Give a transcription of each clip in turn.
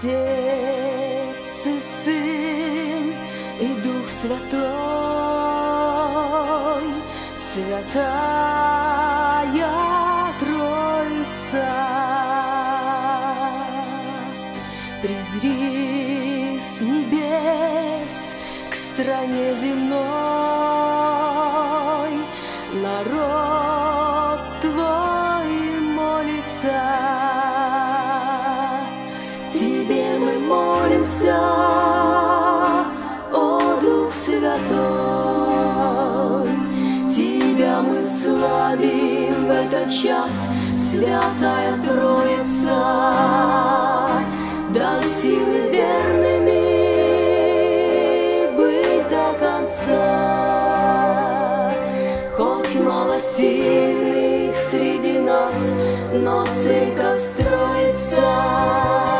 Отец и Сын и Дух Святой, Святая Троица, призри с небес к стране земной, народ Твой молится. Тебе мы молимся, о Дух Святой, Тебя мы славим в этот час, Святая Троица. Дай силы верными быть до конца, хоть мало сильных среди нас, но церковь строится.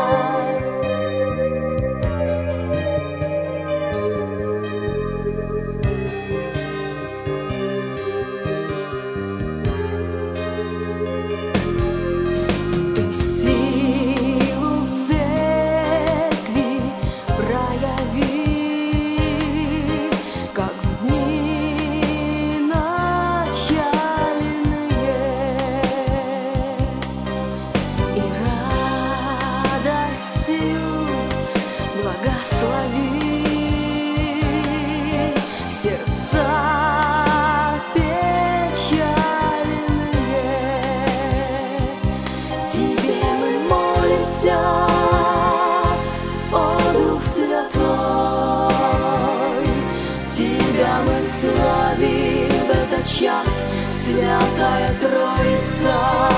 Славим в этот час, Святая Троица.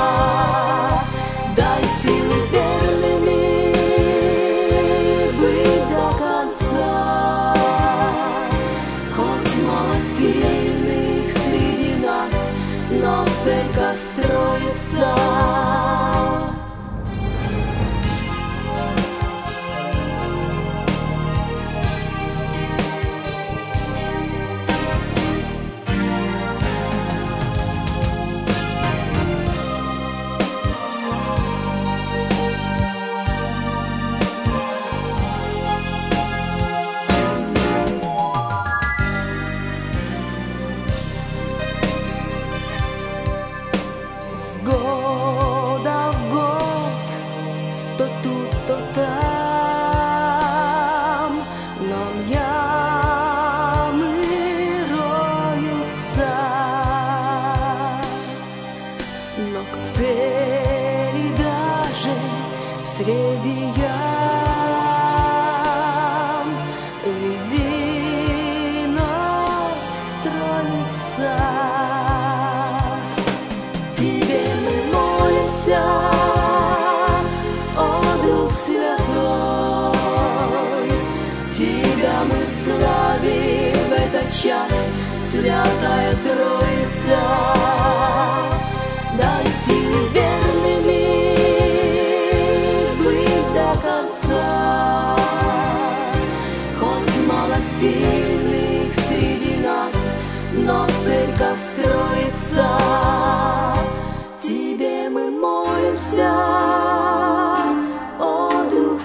Дай силы верными быть до конца, хоть мало сильных среди нас, но церковь строится. Года в год, то тут, то там, нам ямы роются, но к цели даже среди ям веди нас, Троица. О Дух Святой, Тебя мы славим в этот час, Святая Троица. Дай силы верными быть до конца, хоть мало сильных среди нас, но церковь строится. Тебе мы молимся, о Дух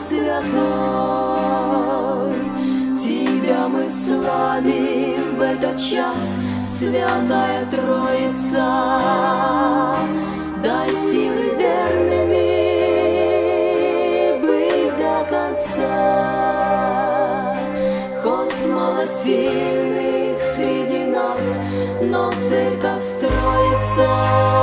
Святой, Тебя мы славим в этот час, Святая Троица. Дай силы верными быть до конца, хоть мало сильных среди нас, но церковь строится.